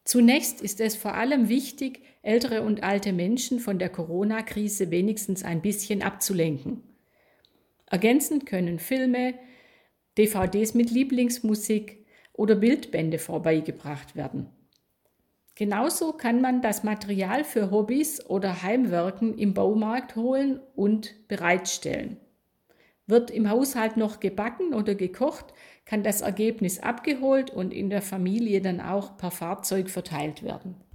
Zunächst ist es vor allem wichtig, ältere und alte Menschen von der Corona-Krise wenigstens ein bisschen abzulenken. Ergänzend können Filme, DVDs mit Lieblingsmusik oder Bildbände vorbeigebracht werden. Genauso kann man das Material für Hobbys oder Heimwerken im Baumarkt holen und bereitstellen. Wird im Haushalt noch gebacken oder gekocht, kann das Ergebnis abgeholt und in der Familie dann auch per Fahrzeug verteilt werden.